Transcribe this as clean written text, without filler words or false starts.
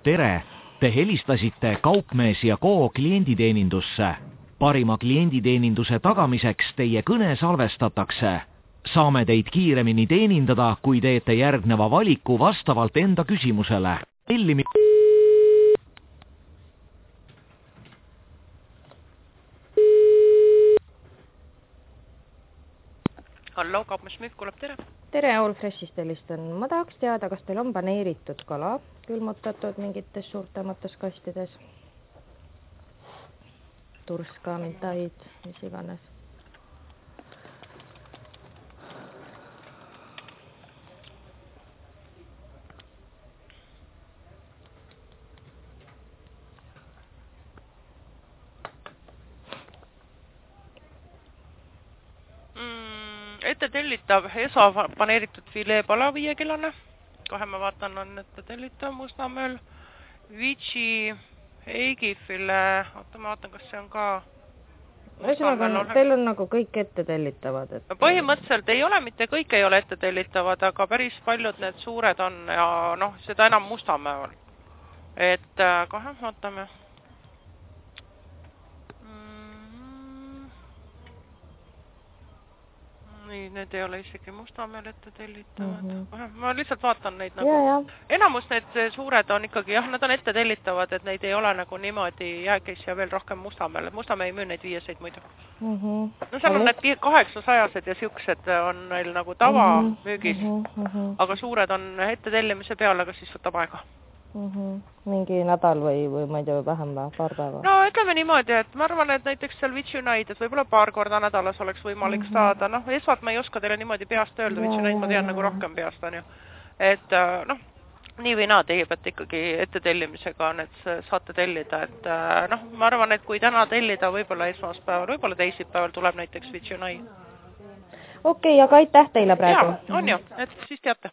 Tere! Te helistasite Kaupmees ja Ko klienditeenindusse. Parima klienditeeninduse tagamiseks teie kõne salvestatakse. Saame teid kiiremini teenindada, kui teete järgneva valiku vastavalt enda küsimusele. Hallo, Kaupmeesmüük kuuleb, tere! Tere, Allfreshist helistan. Ma tahaks teada, kas teil on paneeritud kala külmutatud mingites suurtemates kastides? Turska, mintaid, mis iganes. Ette tellitav ESA paneeritud fileepala 5-kilane. Kohe ma vaatan, on ette tellitav Mustamäel. Vici Eigifile, oota ma vaatan, kas see on ka Ühesõnaga, teil on nagu kõik ette tellitavad. Põhimõtteliselt ei ole, mitte kõik ei ole ette tellitavad, aga päris paljud need suured on ja noh, seda enam Mustamäeval. Et kohe vaatame. Nii, need ei ole isegi Mustamäel ette tellitavad. Ma lihtsalt vaatan neid nagu. Enamus need suured on ikkagi, jah, nad on ette tellitavad, et neid ei ole nagu niimoodi jäägis ja veel rohkem Mustamäel. Mustamäe ei müü neid 500 muidu. No seal on need 800-sed ja siuksed on neil nagu tava müügis. Aga suured on ette tellimise peal, aga siis võtab aega. Mingi nädal või ma ei tea, vähem või paar päeva? No ütleme niimoodi, et ma arvan, et näiteks seal Vitsunaid, et võib-olla paar korda nädalas oleks võimalik saada. Noh, esvat ma ei oska teile niimoodi peast öelda, Vitsunaid ma tean nagu rohkem peast, on ju. Et noh, nii või naa teie peate ikkagi ette tellimisega, et saate tellida. Et noh, ma arvan, et kui täna tellida, võib-olla esmaspäeval, võib-olla teisipäeval tuleb näiteks Vitsunai. Okei, aga aitäh teile praegu. Jaa, on ju, et siis teate.